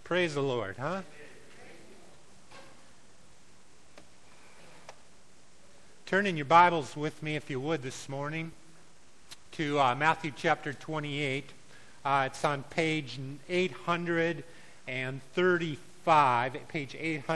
Praise the Lord, huh? Turn in your Bibles with me, if you would, this morning to Matthew chapter 28. It's on page 835, page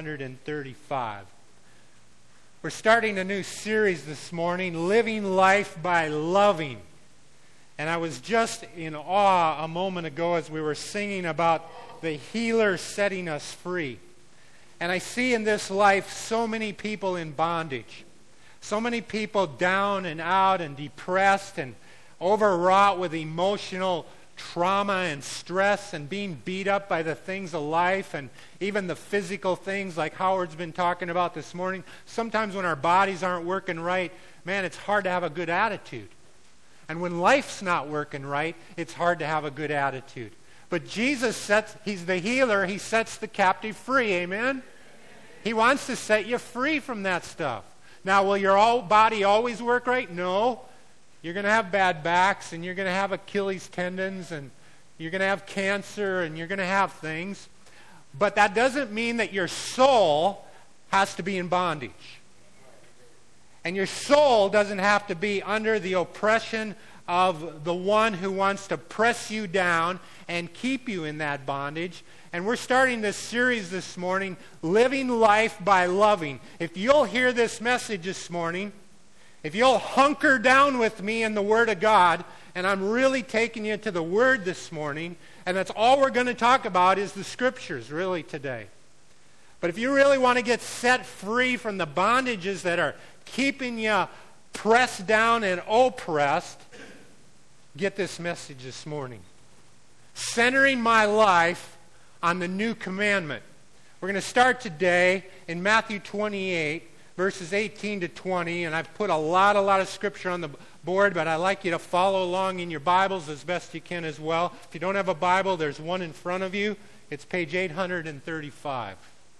835. We're starting a new series this morning, Living Life by Loving. And I was just in awe a moment ago as we were singing about the healer setting us free. And I see in this life so many people in bondage. So many people down and out and depressed and overwrought with emotional trauma and stress and being beat up by the things of life and even the physical things like Howard's been talking about this morning. Sometimes when our bodies aren't working right, man, it's hard to have a good attitude. And when life's not working right, it's hard to have a good attitude. But Jesus He's the healer. He sets the captive free. Amen? He wants to set you free from that stuff. Now, will your body always work right? No. You're going to have bad backs, and you're going to have Achilles tendons, and you're going to have cancer, and you're going to have things. But that doesn't mean that your soul has to be in bondage. And your soul doesn't have to be under the oppression of the one who wants to press you down and keep you in that bondage. And we're starting this series this morning, Living Life by Loving. If you'll hear this message this morning, if you'll hunker down with me in the Word of God, and I'm really taking you to the Word this morning, and that's all we're going to talk about is the Scriptures really today. But if you really want to get set free from the bondages that are keeping you pressed down and oppressed, get this message this morning. Centering my life on the new commandment. We're going to start today in Matthew 28, verses 18 to 20, and I've put a lot of scripture on the board, but I'd like you to follow along in your Bibles as best you can as well. If you don't have a Bible, there's one in front of you. It's page 835.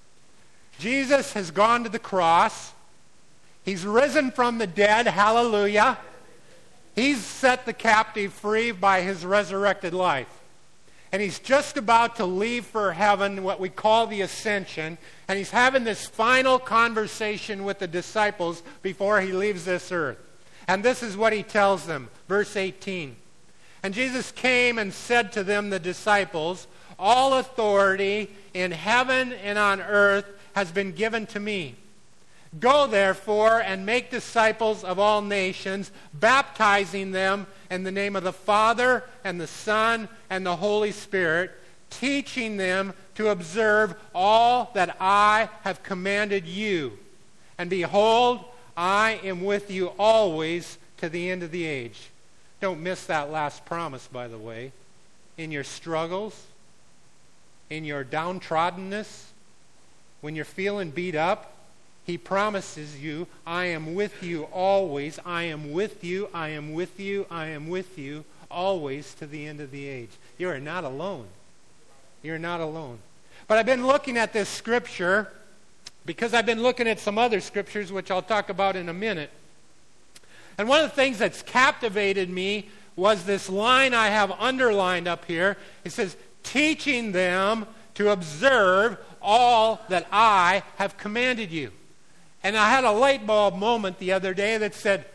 Jesus has gone to the cross. He's risen from the dead. Hallelujah. He's set the captive free by his resurrected life. And he's just about to leave for heaven, what we call the ascension. And he's having this final conversation with the disciples before he leaves this earth. And this is what he tells them. Verse 18. And Jesus came and said to them, the disciples, all authority in heaven and on earth has been given to me. Go, therefore, and make disciples of all nations, baptizing them in the name of the Father and the Son and the Holy Spirit, teaching them to observe all that I have commanded you. And behold, I am with you always to the end of the age. Don't miss that last promise, by the way. In your struggles, in your downtroddenness, when you're feeling beat up, he promises you, I am with you always. I am with you. I am with you. I am with you always to the end of the age. You are not alone. You're not alone. But I've been looking at this scripture because I've been looking at some other scriptures, which I'll talk about in a minute. And one of the things that's captivated me was this line I have underlined up here. It says, teaching them to observe all that I have commanded you. And I had a light bulb moment the other day that said,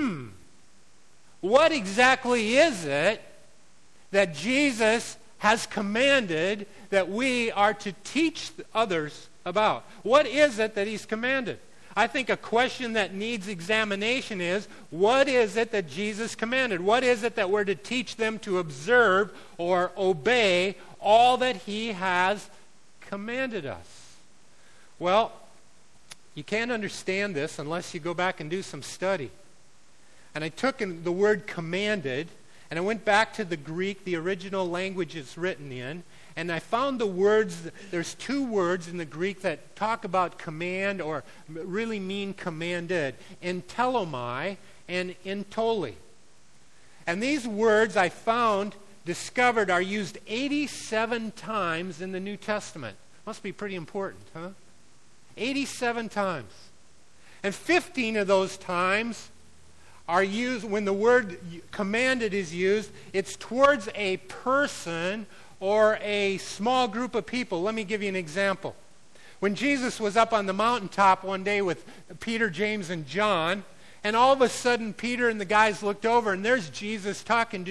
what exactly is it that Jesus has commanded that we are to teach others about? What is it that he's commanded? I think a question that needs examination is, what is it that Jesus commanded? What is it that we're to teach them to observe or obey all that he has commanded us? Well, you can't understand this unless you go back and do some study. And I took the word commanded, and I went back to the Greek, the original language it's written in, and I found the words, there's two words in the Greek that talk about command or really mean commanded, entelomai and entoli. And these words I found, discovered, are used 87 times in the New Testament. Must be pretty important, huh? 87 times. And 15 of those times are used, when the word commanded is used, it's towards a person or a small group of people. Let me give you an example. When Jesus was up on the mountaintop one day with Peter, James, and John, and all of a sudden Peter and the guys looked over, and there's Jesus talking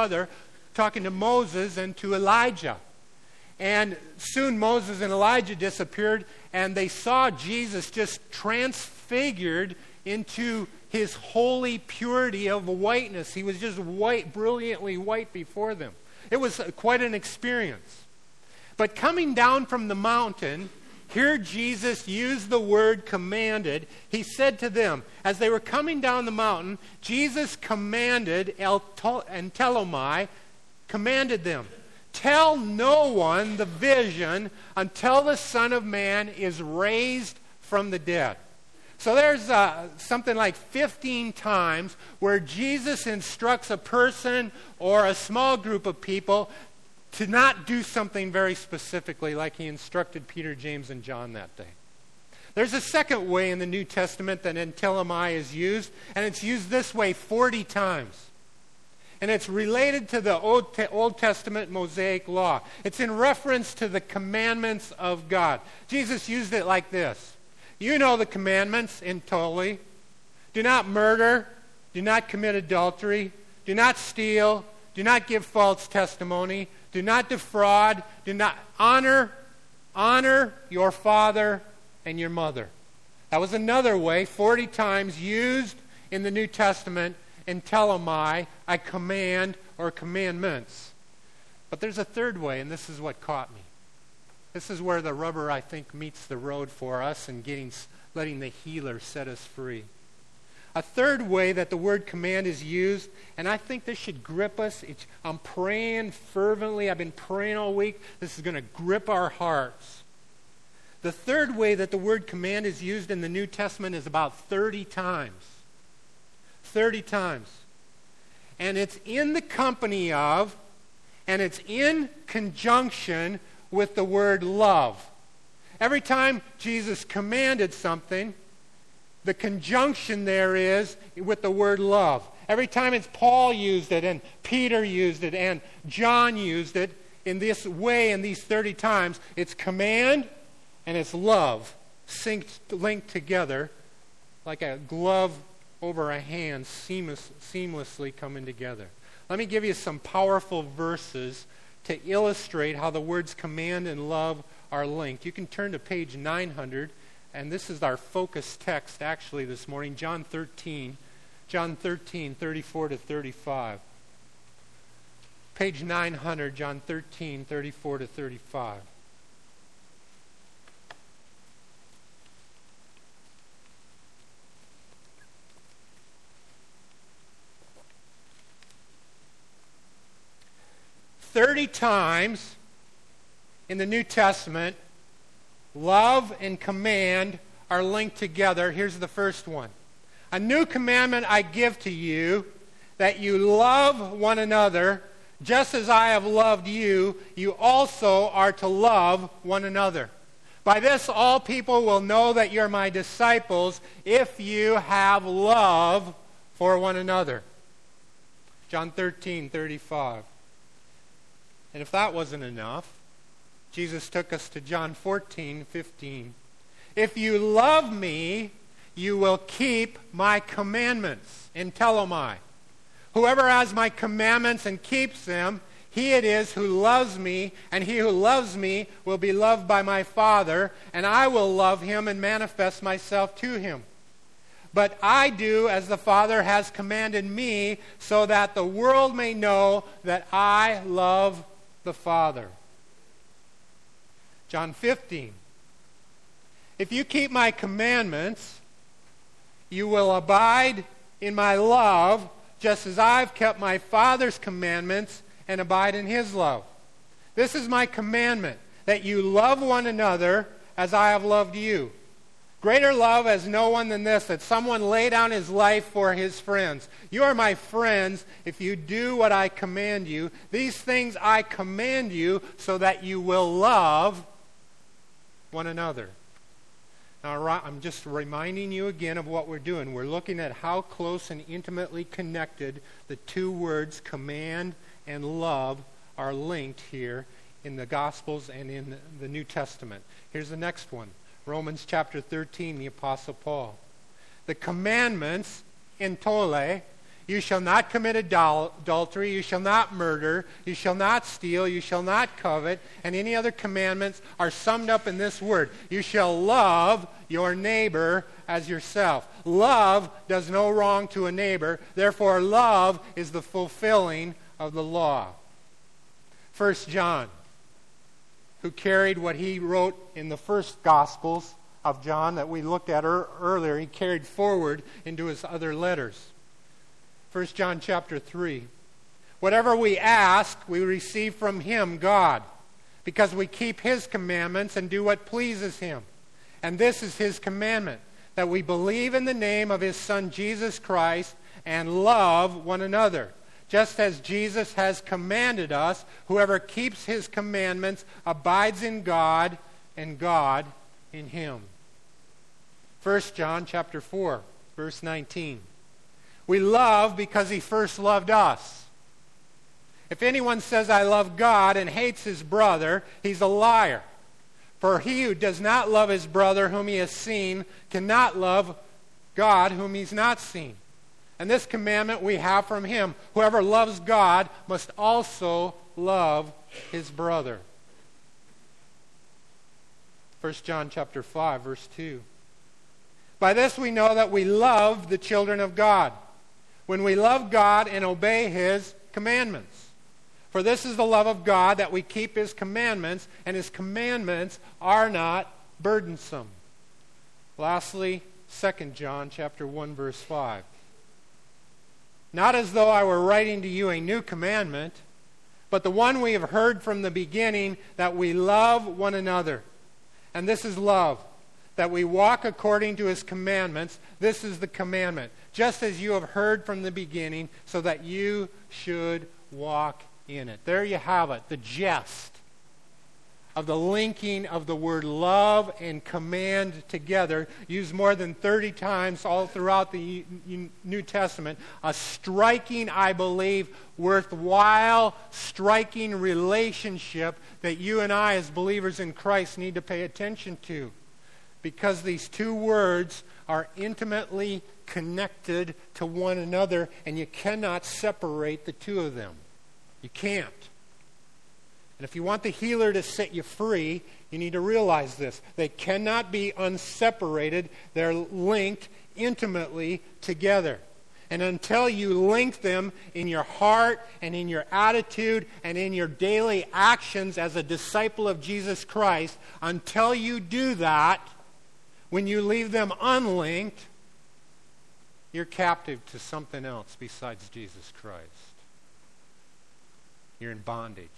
to Moses and to Elijah. And soon Moses and Elijah disappeared, and they saw Jesus just transfigured into his holy purity of whiteness. He was just white, brilliantly white before them. It was quite an experience. But coming down from the mountain, here Jesus used the word commanded. He said to them, as they were coming down the mountain, Jesus commanded, entelomai, commanded them, tell no one the vision until the Son of Man is raised from the dead. So there's something like 15 times where Jesus instructs a person or a small group of people to not do something very specifically like he instructed Peter, James, and John that day. There's a second way in the New Testament that entelomai is used, and it's used this way 40 times. And it's related to the Old Testament Mosaic law. It's in reference to the commandments of God. Jesus used it like this. You know the commandments in totally. Do not murder. Do not commit adultery. Do not steal. Do not give false testimony. Do not defraud. Do not honor your father and your mother. That was another way, 40 times used in the New Testament, entelomai, a command or commandments. But there's a third way, and this is what caught me. This is where the rubber, I think, meets the road for us and letting the healer set us free. A third way that the word command is used, and I think this should grip us. I'm praying fervently. I've been praying all week. This is going to grip our hearts. The third way that the word command is used in the New Testament is about 30 times. 30 times. And it's in the company of, and it's in conjunction with the word love. Every time Jesus commanded something, the conjunction there is with the word love. Every time it's Paul used it, and Peter used it, and John used it in this way, in these 30 times, it's command and it's love linked together like a glove over a hand, seamlessly coming together. Let me give you some powerful verses to illustrate how the words command and love are linked. You can turn to page 900, and this is our focus text actually this morning, John 13, 34 to 35. Page 900, John 13, 34 to 35. "30 times in the New Testament, love and command are linked together. Here's the first one. A new commandment I give to you, that you love one another, just as I have loved you, you also are to love one another. By this all people will know that you're my disciples, if you have love for one another." John 13, 35. And if that wasn't enough, Jesus took us to John 14, 15. "If you love me, you will keep my commandments." Entelomai. "Whoever has my commandments and keeps them, he it is who loves me, and he who loves me will be loved by my Father, and I will love him and manifest myself to him. But I do as the Father has commanded me, so that the world may know that I love the Father." John 15. "If you keep my commandments, you will abide in my love, just as I've kept my Father's commandments and abide in his love. This is my commandment, that you love one another as I have loved you. Greater love has no one than this, that someone lay down his life for his friends. You are my friends if you do what I command you. These things I command you so that you will love one another." Now, I'm just reminding you again of what we're doing. We're looking at how close and intimately connected the two words command and love are linked here in the Gospels and in the New Testament. Here's the next one. Romans chapter 13, the Apostle Paul. The commandments, entole, you shall not commit adultery, you shall not murder, you shall not steal, you shall not covet, and any other commandments are summed up in this word. You shall love your neighbor as yourself. Love does no wrong to a neighbor, therefore love is the fulfilling of the law. 1 John, who carried what he wrote in the first Gospels of John that we looked at earlier, he carried forward into his other letters. 1 John chapter 3. Whatever we ask, we receive from him, God, because we keep his commandments and do what pleases him. And this is his commandment, that we believe in the name of his Son Jesus Christ and love one another. Just as Jesus has commanded us, whoever keeps his commandments abides in God, and God in him. 1 John chapter 4, verse 19. We love because he first loved us. If anyone says, I love God, and hates his brother, he's a liar. For he who does not love his brother whom he has seen cannot love God whom he's not seen. And this commandment we have from him: whoever loves God must also love his brother. 1 John chapter 5, verse 2. By this we know that we love the children of God, when we love God and obey his commandments. For this is the love of God, that we keep his commandments, and his commandments are not burdensome. Lastly, 2 John chapter 1, verse 5. Not as though I were writing to you a new commandment, but the one we have heard from the beginning, that we love one another. And this is love, that we walk according to his commandments. This is the commandment, just as you have heard from the beginning, so that you should walk in it. There you have it, the gist of the linking of the word love and command together, used more than 30 times all throughout the New Testament. A striking, I believe, worthwhile, striking relationship that you and I as believers in Christ need to pay attention to, because these two words are intimately connected to one another, and you cannot separate the two of them. You can't. And if you want the healer to set you free, you need to realize this. They cannot be unseparated. They're linked intimately together. And until you link them in your heart and in your attitude and in your daily actions as a disciple of Jesus Christ, until you do that, when you leave them unlinked, you're captive to something else besides Jesus Christ. You're in bondage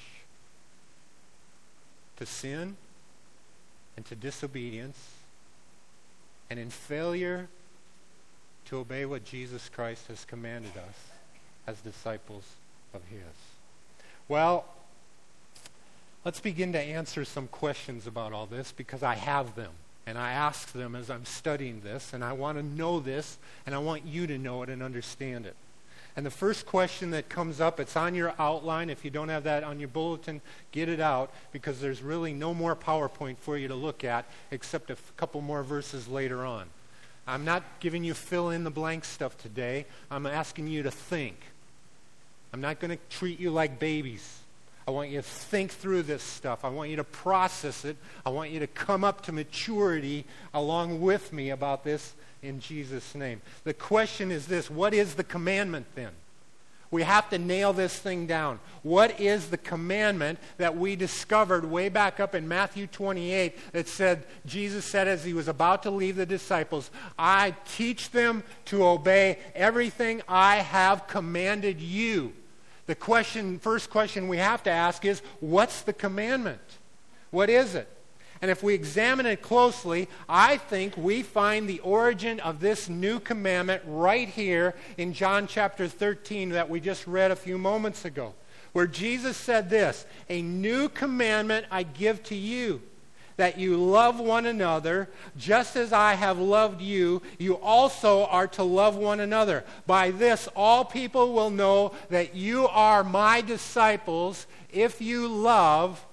to sin and to disobedience, and in failure to obey what Jesus Christ has commanded us as disciples of his. Well, let's begin to answer some questions about all this, because I have them. And I ask them as I'm studying this, and I want to know this, and I want you to know it and understand it. And the first question that comes up, it's on your outline. If you don't have that on your bulletin, get it out, because there's really no more PowerPoint for you to look at except a couple more verses later on. I'm not giving you fill-in-the-blank stuff today. I'm asking you to think. I'm not going to treat you like babies. I want you to think through this stuff. I want you to process it. I want you to come up to maturity along with me about this in Jesus' name. The question is this: what is the commandment then? We have to nail this thing down. What is the commandment that we discovered way back up in Matthew 28 that said, Jesus said as he was about to leave the disciples, I teach them to obey everything I have commanded you. The first question we have to ask is, what's the commandment? What is it? And if we examine it closely, I think we find the origin of this new commandment right here in John chapter 13 that we just read a few moments ago, where Jesus said this: a new commandment I give to you, that you love one another, just as I have loved you, you also are to love one another. By this all people will know that you are my disciples, if you love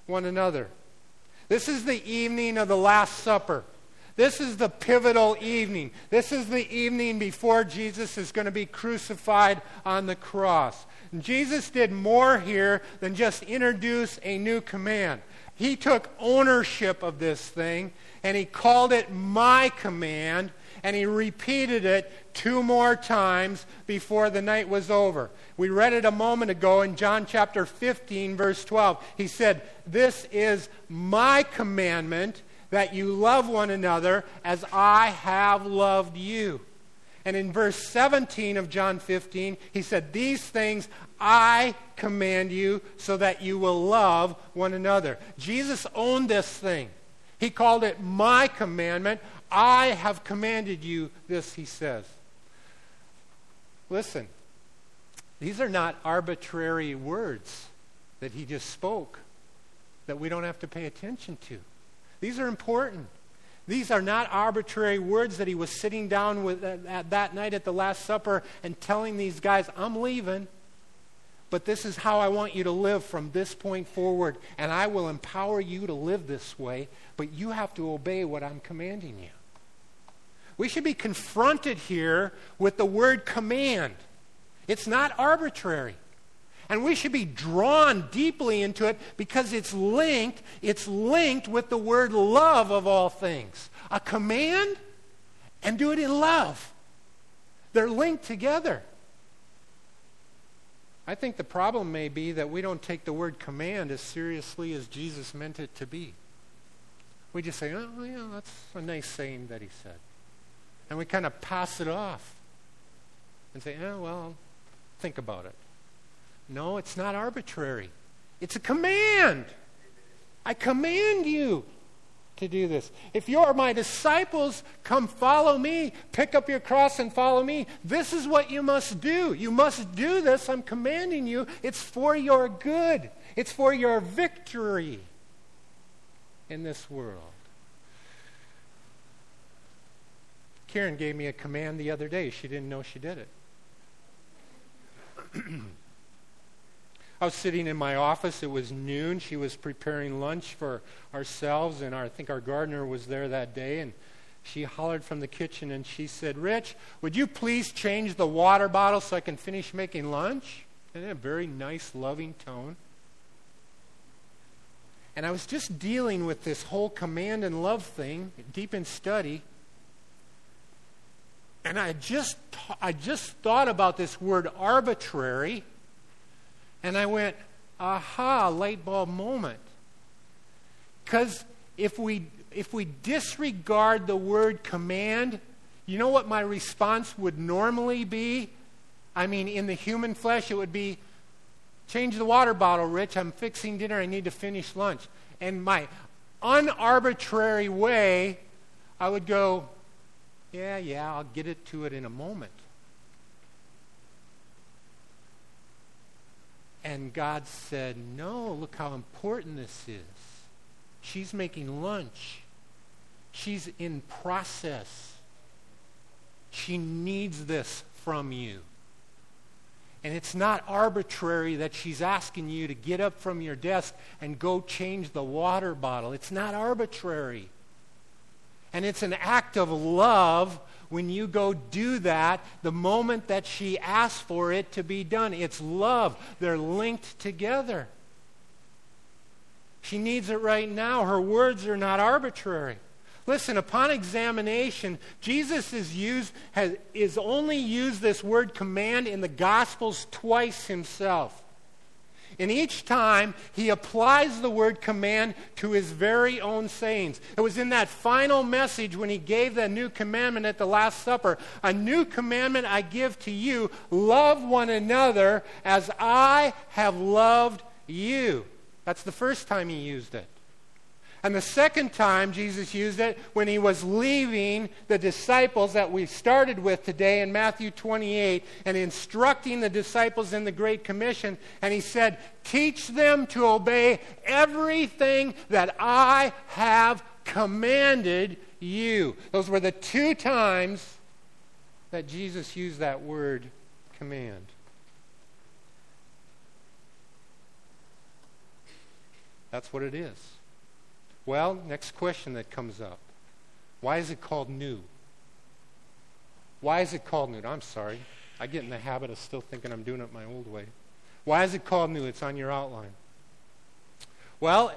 one another. This is the evening of the Last Supper. This is the pivotal evening. This is the evening before Jesus is going to be crucified on the cross. And Jesus did more here than just introduce a new command. He took ownership of this thing, and he called it my command, and he repeated it 2 more times before the night was over. We read it a moment ago in John chapter 15, verse 12. He said, "This is my commandment, that you love one another as I have loved you." And in verse 17 of John 15, he said, "These things I command you so that you will love one another." Jesus owned this thing. He called it my commandment. I have commanded you this, he says. Listen, these are not arbitrary words that he just spoke that we don't have to pay attention to. These are important. These are not arbitrary words that he was sitting down with that night at the Last Supper and telling these guys, "I'm leaving, but this is how I want you to live from this point forward, and I will empower you to live this way, but you have to obey what I'm commanding you." We should be confronted here with the word command. It's not arbitrary. And we should be drawn deeply into it because it's linked with the word love of all things. A command and do it in love. They're linked together. I think the problem may be that we don't take the word command as seriously as Jesus meant it to be. We just say, "Oh, yeah, that's a nice saying that he said." And we kind of pass it off and say, "Oh, well, think about it." No, it's not arbitrary. It's a command. I command you to do this. If you are my disciples, come follow me. Pick up your cross and follow me. This is what you must do. You must do this. I'm commanding you. It's for your good. It's for your victory in this world. Karen gave me a command the other day. She didn't know she did it. I was sitting in my office. It was noon. She was preparing lunch for ourselves, and I think our gardener was there that day, and she hollered from the kitchen, and she said, "Rich, would you please change the water bottle so I can finish making lunch?" And in a very nice, loving tone. And I was just dealing with this whole command and love thing, deep in study, and I just thought about this word arbitrary. And I went, aha, light bulb moment. Because if we disregard the word command, you know what my response would normally be? I mean, in the human flesh, it would be, "Change the water bottle, Rich. I'm fixing dinner. I need to finish lunch." And my unarbitrary way, I would go, yeah, I'll get to it in a moment. And God said, "No, look how important this is. She's making lunch. She's in process. She needs this from you. And it's not arbitrary that she's asking you to get up from your desk and go change the water bottle. It's not arbitrary. And it's an act of love when you go do that the moment that she asks for it to be done. It's love. They're linked together. She needs it right now. Her words are not arbitrary. Listen, upon examination, Jesus is only used this word command in the Gospels twice himself. And each time, he applies the word command to his very own sayings. It was in that final message when he gave the new commandment at the Last Supper. "A new commandment I give to you, love one another as I have loved you." That's the first time he used it. And the second time Jesus used it when he was leaving the disciples that we started with today in Matthew 28 and instructing the disciples in the Great Commission. And he said, "Teach them to obey everything that I have commanded you." Those were the 2 times that Jesus used that word command. That's what it is. Well, next question that comes up. Why is it called new? Why is it called new? I'm sorry. I get in the habit of still thinking I'm doing it my old way. Why is it called new? It's on your outline. Well,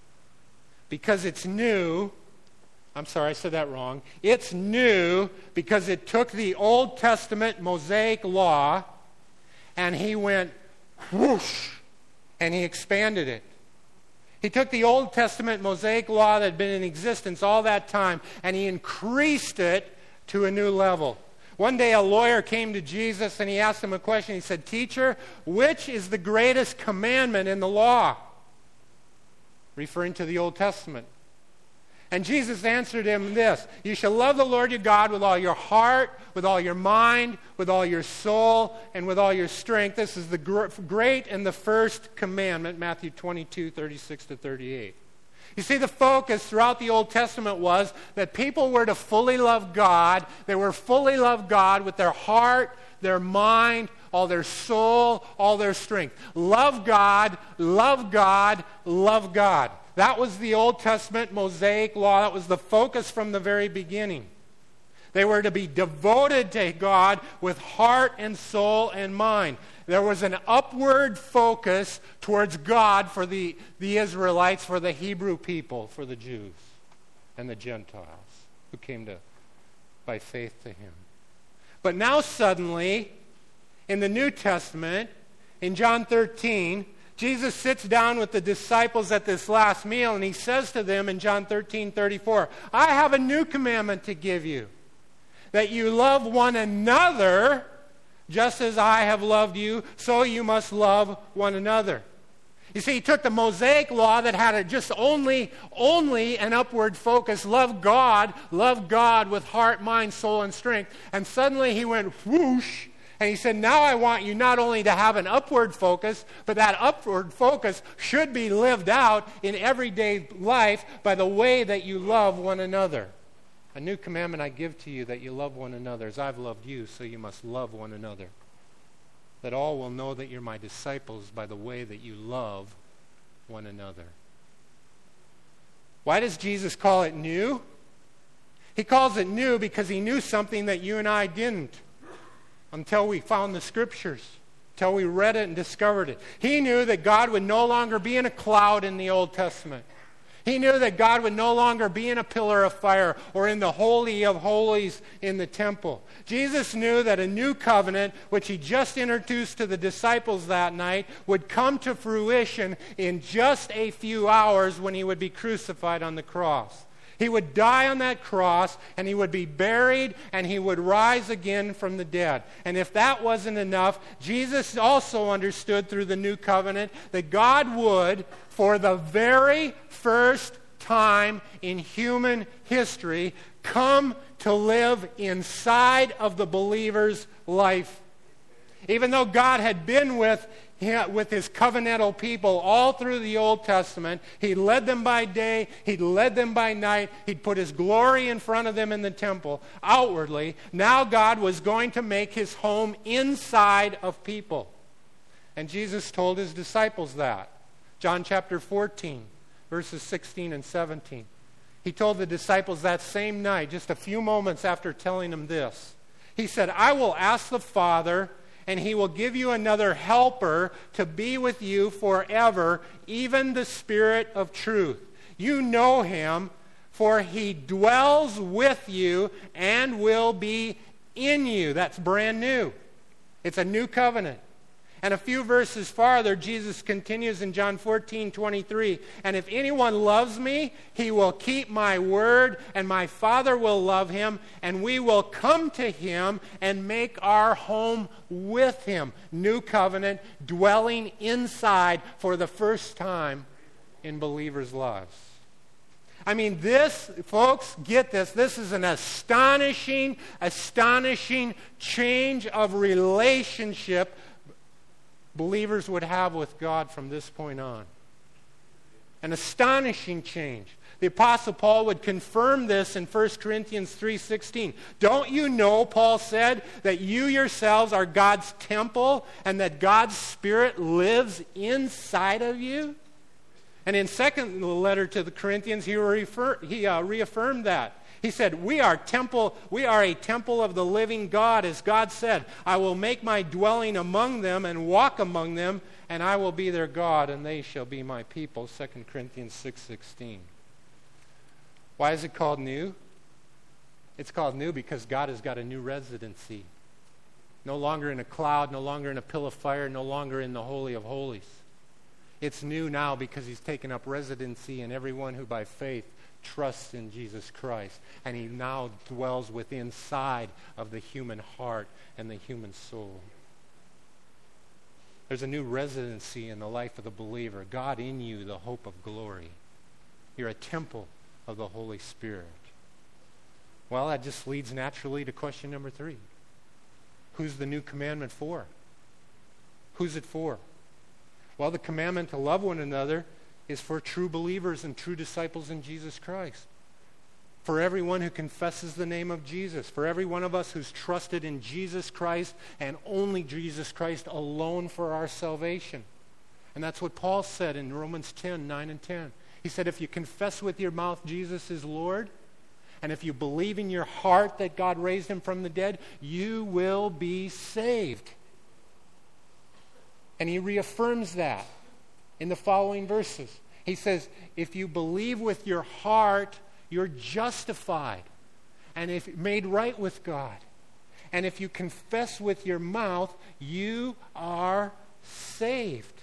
because it's new. I'm sorry, I said that wrong. It's new because it took the Old Testament Mosaic law and he went whoosh and he expanded it. He took the Old Testament Mosaic law that had been in existence all that time and he increased it to a new level. One day a lawyer came to Jesus and he asked him a question. He said, "Teacher, which is the greatest commandment in the law?" Referring to the Old Testament. And Jesus answered him this: "You shall love the Lord your God with all your heart, with all your mind, with all your soul, and with all your strength." This is the great and the first commandment, Matthew 22:36-38. You see, the focus throughout the Old Testament was that people were to fully love God. They were fully love God with their heart, their mind, all their soul, all their strength. Love God, love God, love God. That was the Old Testament Mosaic law. That was the focus from the very beginning. They were to be devoted to God with heart and soul and mind. There was an upward focus towards God for the Israelites, for the Hebrew people, for the Jews and the Gentiles who came by faith to him. But now suddenly, in the New Testament, in John 13, Jesus sits down with the disciples at this last meal and he says to them in John 13:34, "I have a new commandment to give you, that you love one another just as I have loved you, so you must love one another." You see, he took the Mosaic law that had just only an upward focus, love God with heart, mind, soul, and strength. And suddenly he went whoosh, and he said, now I want you not only to have an upward focus, but that upward focus should be lived out in everyday life by the way that you love one another. "A new commandment I give to you, that you love one another as I've loved you, so you must love one another. That all will know that you're my disciples by the way that you love one another." Why does Jesus call it new? He calls it new because he knew something that you and I didn't until we found the Scriptures, until we read it and discovered it. He knew that God would no longer be in a cloud in the Old Testament. He knew that God would no longer be in a pillar of fire or in the Holy of Holies in the temple. Jesus knew that a new covenant, which he just introduced to the disciples that night, would come to fruition in just a few hours when he would be crucified on the cross. He would die on that cross, and he would be buried, and he would rise again from the dead. And if that wasn't enough, Jesus also understood through the new covenant that God would, for the very first time in human history, come to live inside of the believer's life. Even though God had been with his covenantal people all through the Old Testament, he led them by day, he'd led them by night, he'd put his glory in front of them in the temple outwardly. Now God was going to make his home inside of people. And Jesus told his disciples that. John chapter 14, verses 16 and 17. He told the disciples that same night, just a few moments after telling them this. He said, "I will ask the Father, and he will give you another helper to be with you forever, even the Spirit of truth. You know him, for he dwells with you and will be in you." That's brand new. It's a new covenant. And a few verses farther, Jesus continues in John 14:23, "And if anyone loves me, he will keep my word, and my Father will love him, and we will come to him and make our home with him." New covenant, dwelling inside for the first time in believers' lives. I mean, this, folks, get this. This is an astonishing change of relationship believers would have with God from this point on. An astonishing change. The Apostle Paul would confirm this in 1 Corinthians 3:16. "Don't you know," Paul said, "that you yourselves are God's temple and that God's Spirit lives inside of you?" And in second letter to the Corinthians, he reaffirmed that. He said, we are a temple of the living God, as God said, I will make my dwelling among them and walk among them, and I will be their God, and they shall be my people. 2 Corinthians 6:16. Why is it called new? It's called new because God has got a new residency. No longer in a cloud, no longer in a pillar of fire, no longer in the Holy of Holies. It's new now because he's taken up residency in everyone who by faith trusts in Jesus Christ. And he now dwells within inside of the human heart and the human soul. There's a new residency in the life of the believer. God in you, the hope of glory. You're a temple of the Holy Spirit. Well, that just leads naturally to question number 3. Who's the new commandment for? Who's it for? Well, the commandment to love one another is for true believers and true disciples in Jesus Christ. For everyone who confesses the name of Jesus. For every one of us who's trusted in Jesus Christ and only Jesus Christ alone for our salvation. And that's what Paul said in Romans 10:9 and 10. He said, if you confess with your mouth Jesus is Lord, and if you believe in your heart that God raised him from the dead, you will be saved. And he reaffirms that in the following verses. He says, if you believe with your heart, you're justified and if made right with God. And if you confess with your mouth, you are saved.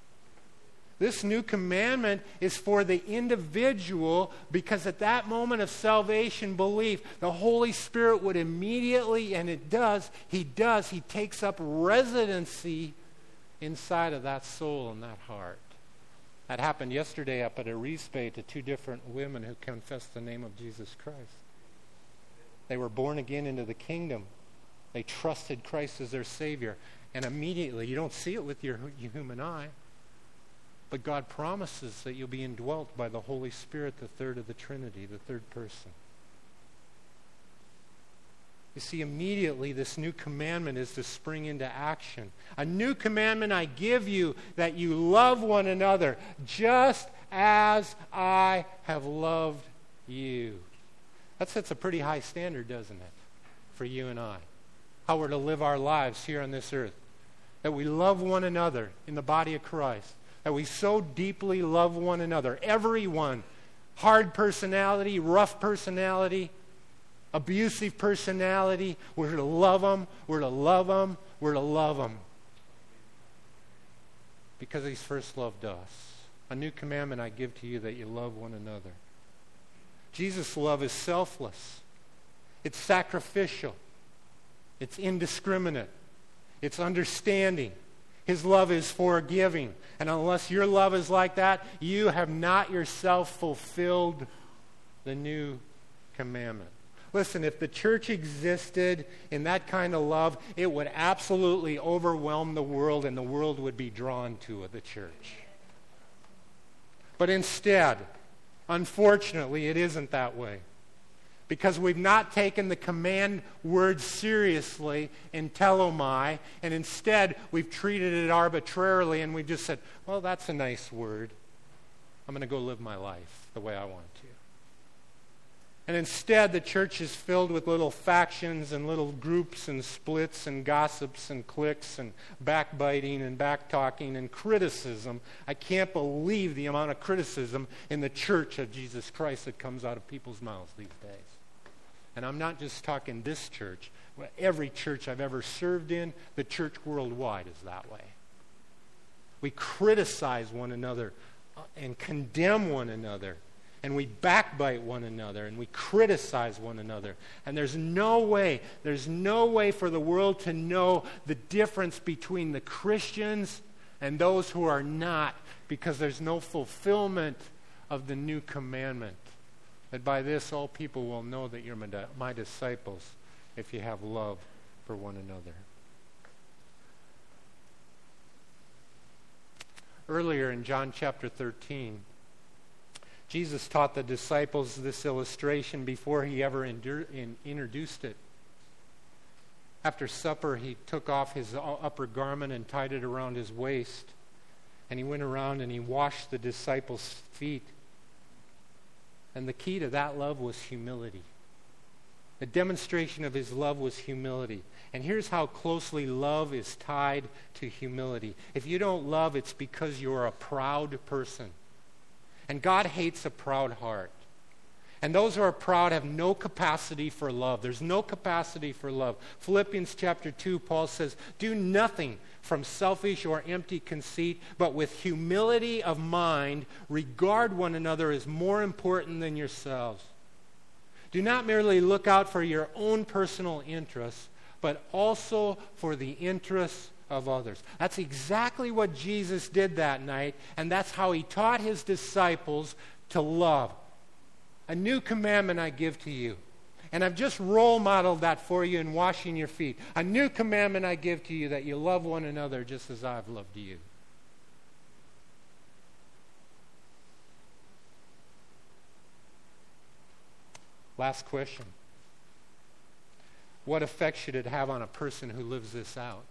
This new commandment is for the individual because at that moment of salvation belief, the Holy Spirit would immediately, and he takes up residency inside of that soul and that heart. That happened yesterday up at Arizpe to 2 different women who confessed the name of Jesus Christ. They were born again into the kingdom. They trusted Christ as their Savior. And immediately, you don't see it with your human eye, but God promises that you'll be indwelt by the Holy Spirit, the third of the Trinity, the third person. You see, immediately this new commandment is to spring into action. A new commandment I give you, that you love one another just as I have loved you. That sets a pretty high standard, doesn't it, for you and I? How we're to live our lives here on this earth. That we love one another in the body of Christ. That we so deeply love one another. Everyone. Hard personality, rough personality, abusive personality. We're to love them. We're to love them. We're to love them. Because he's first loved us. A new commandment I give to you, that you love one another. Jesus' love is selfless. It's sacrificial. It's indiscriminate. It's understanding. His love is forgiving. And unless your love is like that, you have not yourself fulfilled the new commandment. Listen, if the church existed in that kind of love, it would absolutely overwhelm the world, and the world would be drawn to the church. But instead, unfortunately, it isn't that way. Because we've not taken the command word seriously in telomai, and instead we've treated it arbitrarily, and we've just said, well, that's a nice word. I'm going to go live my life the way I want to. And instead, the church is filled with little factions and little groups and splits and gossips and cliques and backbiting and backtalking and criticism. I can't believe the amount of criticism in the church of Jesus Christ that comes out of people's mouths these days. And I'm not just talking this church. Every church I've ever served in, the church worldwide is that way. We criticize one another and condemn one another. And we backbite one another, and we criticize one another. And there's no way for the world to know the difference between the Christians and those who are not, because there's no fulfillment of the new commandment. That by this all people will know that you're my disciples, if you have love for one another. Earlier in John chapter 13, Jesus taught the disciples this illustration before he ever introduced it. After supper, he took off his upper garment and tied it around his waist. And he went around and he washed the disciples' feet. And the key to that love was humility. The demonstration of his love was humility. And here's how closely love is tied to humility. If you don't love, it's because you're a proud person. And God hates a proud heart. And those who are proud have no capacity for love. There's no capacity for love. Philippians chapter 2, Paul says, do nothing from selfish or empty conceit, but with humility of mind, regard one another as more important than yourselves. Do not merely look out for your own personal interests, but also for the interests of others. That's exactly what Jesus did that night, and that's how he taught his disciples to love. A new commandment I give to you. And I've just role modeled that for you in washing your feet. A new commandment I give to you, that you love one another just as I've loved you. Last question. What effect should it have on a person who lives this out?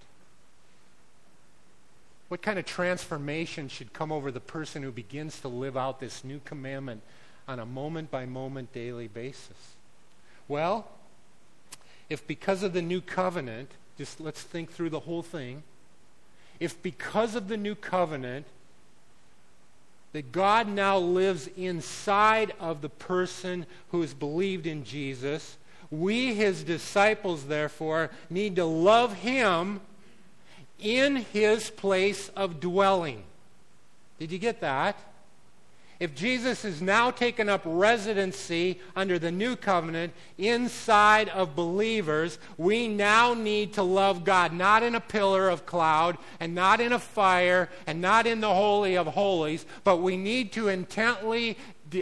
What kind of transformation should come over the person who begins to live out this new commandment on a moment-by-moment daily basis? Well, if because of the new covenant, just let's think through the whole thing, if because of the new covenant that God now lives inside of the person who has believed in Jesus, we, his disciples, therefore, need to love him in his place of dwelling. Did you get that? If Jesus has now taken up residency under the new covenant inside of believers, we now need to love God, not in a pillar of cloud and not in a fire and not in the Holy of Holies, but we need to intentionally,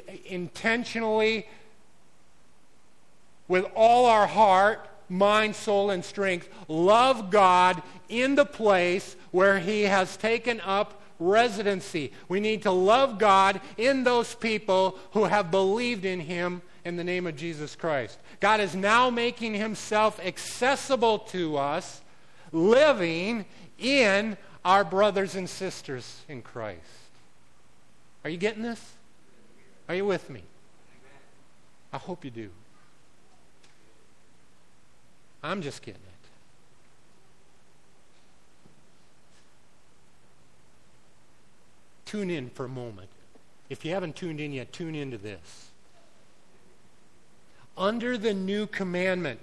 with all our heart, mind, soul, and strength, love God in the place where he has taken up residency. We need to love God in those people who have believed in him in the name of Jesus Christ. God is now making himself accessible to us, living in our brothers and sisters in Christ. Are you getting this? Are you with me? I hope you do. I'm just getting it. Tune in for a moment. If you haven't tuned in yet, tune into this. Under the new commandment,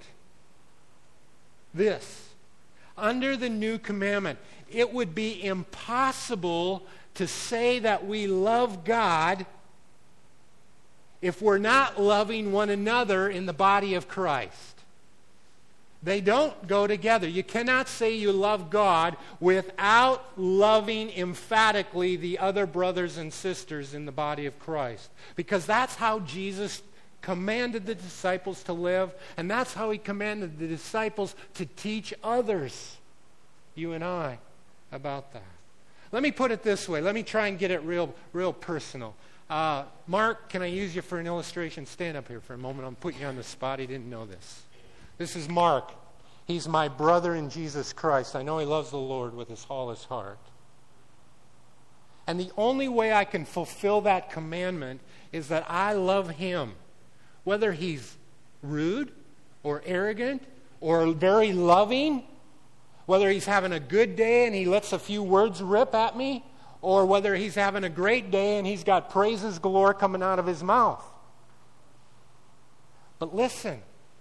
under the new commandment, it would be impossible to say that we love God if we're not loving one another in the body of Christ. They don't go together. You cannot say you love God without loving emphatically the other brothers and sisters in the body of Christ. Because that's how Jesus commanded the disciples to live, and that's how he commanded the disciples to teach others, you and I, about that. Let me put it this way. Let me try and get it real personal. Mark, can I use you for an illustration? Stand up here for a moment. I'm putting you on the spot. He didn't know this. This is Mark. He's my brother in Jesus Christ. I know he loves the Lord with all his heart. And the only way I can fulfill that commandment is that I love him. Whether he's rude or arrogant or very loving, whether he's having a good day and he lets a few words rip at me, or whether he's having a great day and he's got praises galore coming out of his mouth. But listen.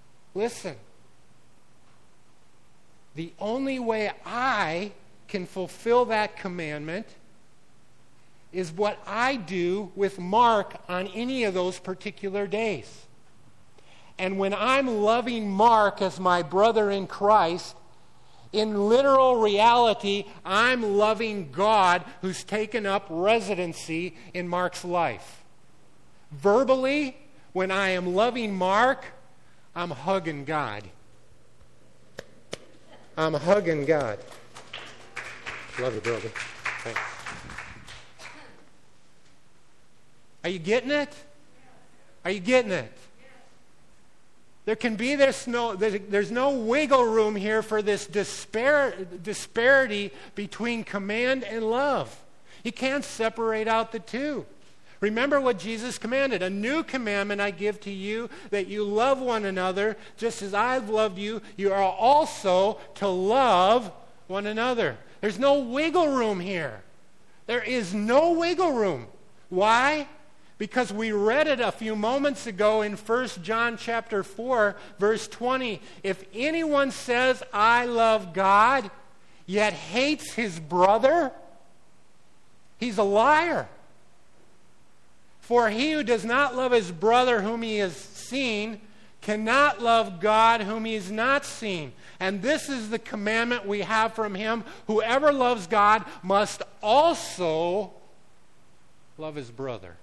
The only way I can fulfill that commandment is what I do with Mark on any of those particular days. And when I'm loving Mark as my brother in Christ, in literal reality, I'm loving God who's taken up residency in Mark's life. Verbally, when I am loving Mark, I'm hugging God. I'm hugging God. Love you, brother. Thanks. Are you getting it? Are you getting it? There's no wiggle room here for this disparity between command and love. You can't separate out the two. Remember what Jesus commanded. A new commandment I give to you, that you love one another just as I've loved you. You are also to love one another. There's no wiggle room here. There is no wiggle room. Why? Because we read it a few moments ago in 1 John chapter 4, verse 20. If anyone says, I love God, yet hates his brother, he's a liar. For he who does not love his brother whom he has seen cannot love God whom he has not seen. And this is the commandment we have from him. Whoever loves God must also love his brother.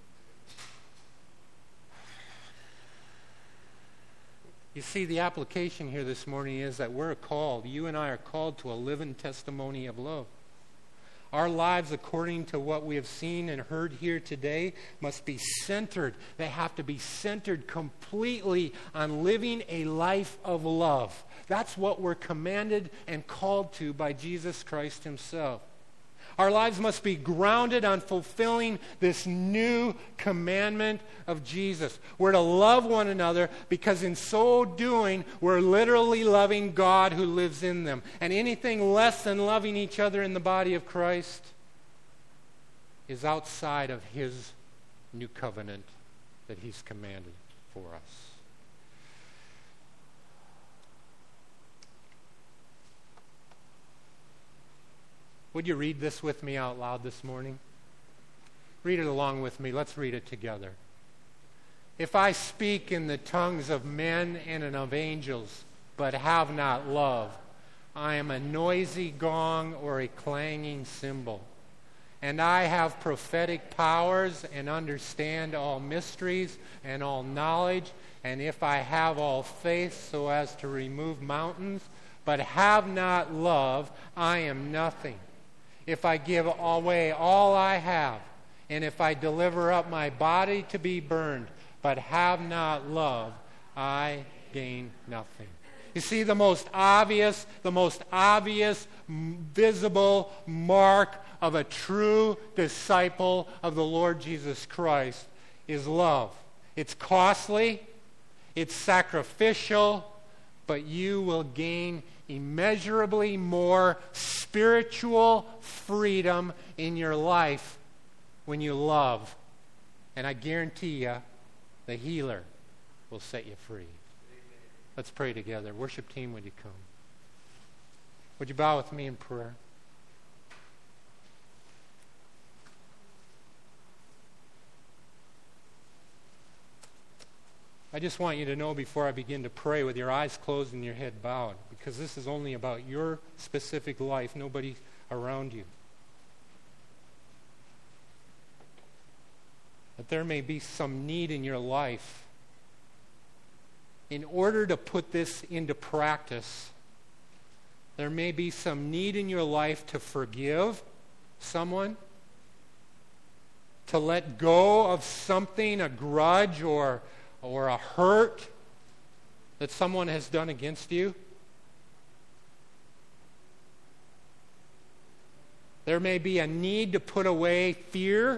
You see, the application here this morning is that we're called, you and I are called to a living testimony of love. Our lives, according to what we have seen and heard here today, must be centered. They have to be centered completely on living a life of love. That's what we're commanded and called to by Jesus Christ himself. Our lives must be grounded on fulfilling this new commandment of Jesus. We're to love one another because in so doing, we're literally loving God who lives in them. And anything less than loving each other in the body of Christ is outside of his new covenant that he's commanded for us. Would you read this with me out loud this morning? Read it along with me. Let's read it together. If I speak in the tongues of men and of angels, but have not love, I am a noisy gong or a clanging cymbal. And I have prophetic powers and understand all mysteries and all knowledge. And if I have all faith so as to remove mountains, but have not love, I am nothing. If I give away all I have, and if I deliver up my body to be burned, but have not love, I gain nothing. You see, the most obvious, visible mark of a true disciple of the Lord Jesus Christ is love. It's costly, it's sacrificial, but you will gain immeasurably more spiritual freedom in your life when you love. And I guarantee you, the healer will set you free. Let's pray together. Worship team, would you come? Would you bow with me in prayer? I just want you to know before I begin to pray with your eyes closed and your head bowed, because this is only about your specific life, nobody around you. That there may be some need in your life. In order to put this into practice, there may be some need in your life to forgive someone, to let go of something, a grudge or a hurt that someone has done against you. There may be a need to put away fear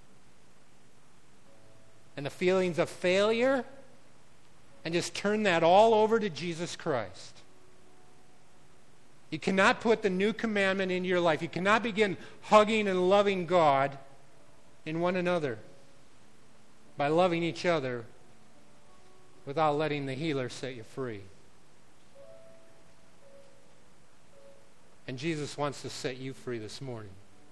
and the feelings of failure and just turn that all over to Jesus Christ. You cannot put the new commandment into your life. You cannot begin hugging and loving God in one another by loving each other without letting the healer set you free. And Jesus wants to set you free this morning.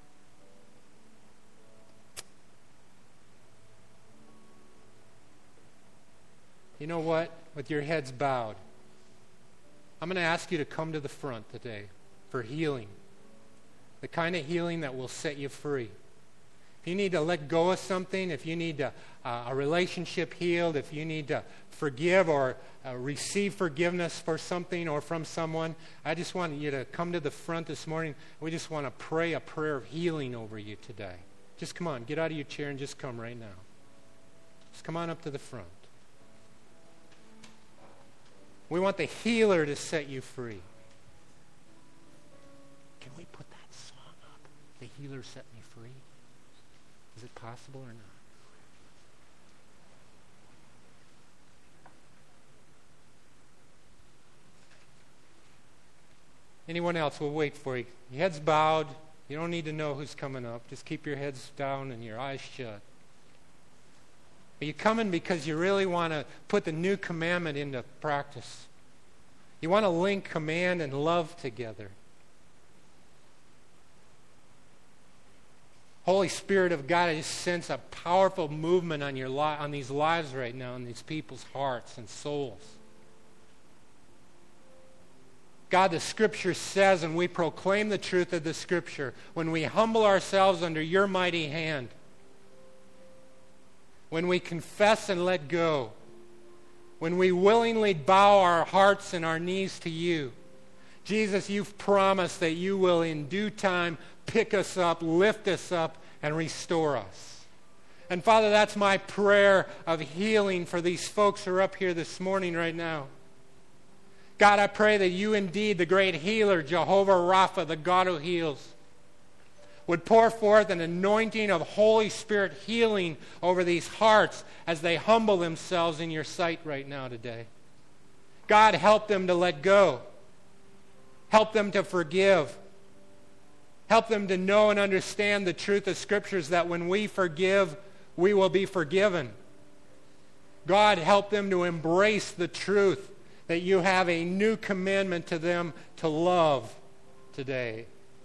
You know what? With your heads bowed, I'm going to ask you to come to the front today for healing. The kind of healing that will set you free. If you need to let go of something, if you need a relationship healed, if you need to forgive or receive forgiveness for something or from someone, I just want you to come to the front this morning. We just want to pray a prayer of healing over you today. Just come on, get out of your chair and just come right now. Just come on up to the front. We want the healer to set you free. Can we put that song up? The healer set me free. Is it possible or not? Anyone else? We'll wait for you. Your head's bowed. You don't need to know who's coming up. Just keep your heads down and your eyes shut. Are you coming because you really want to put the new commandment into practice? You want to link command and love together. Holy Spirit of God, I just sense a powerful movement on on these lives right now, in these people's hearts and souls. God, the Scripture says, and we proclaim the truth of the Scripture, when we humble ourselves under your mighty hand, when we confess and let go, when we willingly bow our hearts and our knees to you, Jesus, you've promised that you will in due time pick us up, lift us up, and restore us. And Father, that's my prayer of healing for these folks who are up here this morning right now. God, I pray that you indeed, the great healer, Jehovah Rapha, the God who heals, would pour forth an anointing of Holy Spirit healing over these hearts as they humble themselves in your sight right now today. God, help them to let go. Help them to forgive. Help them to know and understand the truth of Scriptures that when we forgive, we will be forgiven. God, help them to embrace the truth that you have a new commandment to them to love today.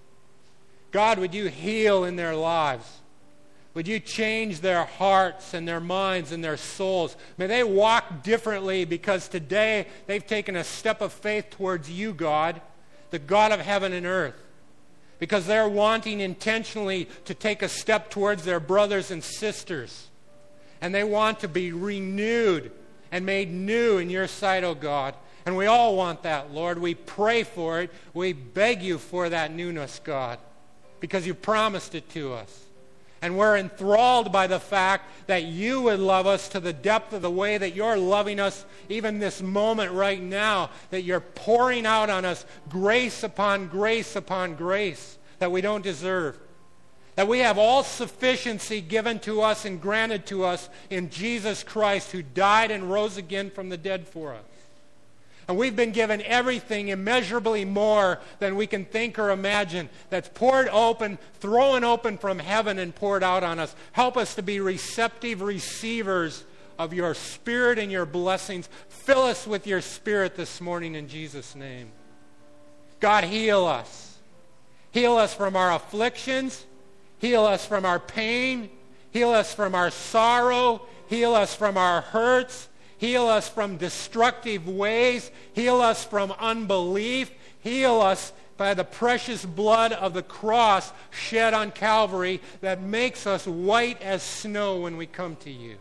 God, would you heal in their lives? Would you change their hearts and their minds and their souls? May they walk differently because today they've taken a step of faith towards you, God, the God of heaven and earth. Because they're wanting intentionally to take a step towards their brothers and sisters. And they want to be renewed and made new in your sight, O God. And we all want that, Lord. We pray for it. We beg you for that newness, God, because you promised it to us. And we're enthralled by the fact that you would love us to the depth of the way that you're loving us even this moment right now, that you're pouring out on us grace upon grace upon grace that we don't deserve. That we have all sufficiency given to us and granted to us in Jesus Christ, who died and rose again from the dead for us. And we've been given everything immeasurably more than we can think or imagine that's poured open, thrown open from heaven and poured out on us. Help us to be receptive receivers of your Spirit and your blessings. Fill us with your Spirit this morning in Jesus' name. God, heal us. Heal us from our afflictions. Heal us from our pain. Heal us from our sorrow. Heal us from our hurts. Heal us from destructive ways. Heal us from unbelief. Heal us by the precious blood of the cross shed on Calvary that makes us white as snow when we come to you.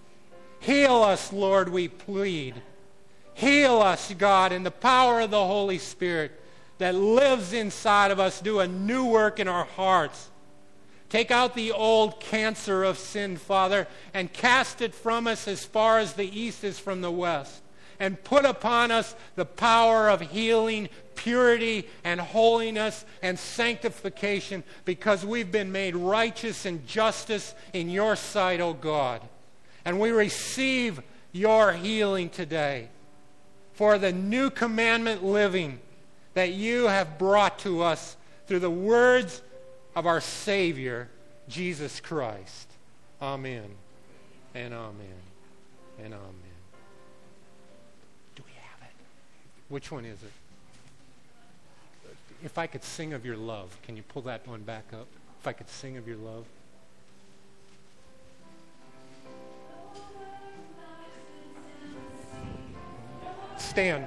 Heal us, Lord, we plead. Heal us, God, in the power of the Holy Spirit that lives inside of us. Do a new work in our hearts. Take out the old cancer of sin, Father, and cast it from us as far as the east is from the west. And put upon us the power of healing, purity, and holiness, and sanctification, because we've been made righteous and justice in your sight, O God. And we receive your healing today for the new commandment living that you have brought to us through the words of our Savior, Jesus Christ. Amen and amen and amen. Do we have it? Which one is it? If I could sing of your love. Can you pull that one back up? If I could sing of your love. Stand.